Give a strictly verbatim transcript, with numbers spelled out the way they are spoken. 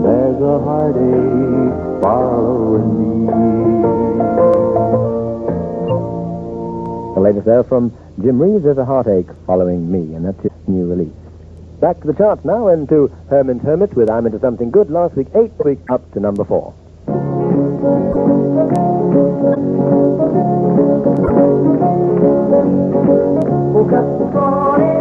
there's a heartache following me. The latest there from Jim Reeves, There's a Heartache Following Me, and that's his new release. Back to the charts now, and to Herman's Hermit with I'm Into Something Good. Last week, eight weeks up to number four. Woke up this morning